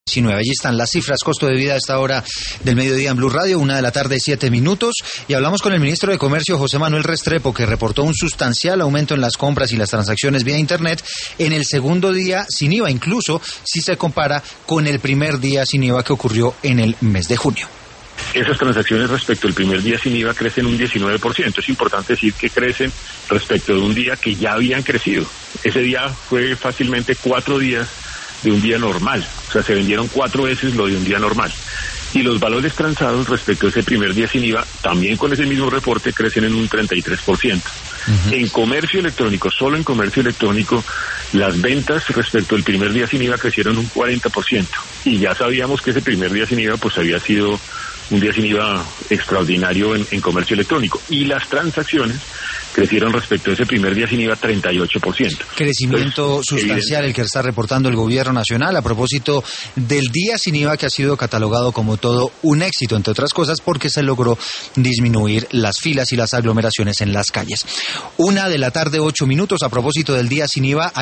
19. Allí están las cifras, costo de vida a esta hora del mediodía en Blue Radio, 1:07 p.m, y hablamos con el ministro de Comercio, José Manuel Restrepo, que reportó un sustancial aumento en las compras y las transacciones vía Internet en el segundo día sin IVA, incluso si se compara con el primer día sin IVA que ocurrió en el mes de junio. Esas transacciones respecto al primer día sin IVA crecen un 19%. Es importante decir que crecen respecto de un día que ya habían crecido. Ese día fue fácilmente 4 días de un día normal. O sea, se vendieron 4 veces lo de un día normal. Y los valores transados respecto a ese primer día sin IVA, también con ese mismo reporte, crecen en un 33%. En comercio electrónico, solo en comercio electrónico, las ventas respecto al primer día sin IVA crecieron un 40%. Y ya sabíamos que ese primer día sin IVA pues había sido un día sin IVA extraordinario en comercio electrónico. Y las transacciones crecieron respecto a ese primer día sin IVA 38%. Crecimiento sustancial el que está reportando el gobierno nacional a propósito del día sin IVA, que ha sido catalogado como todo un éxito, entre otras cosas porque se logró disminuir las filas y las aglomeraciones en las calles. 1:08 p.m. a propósito del día sin IVA.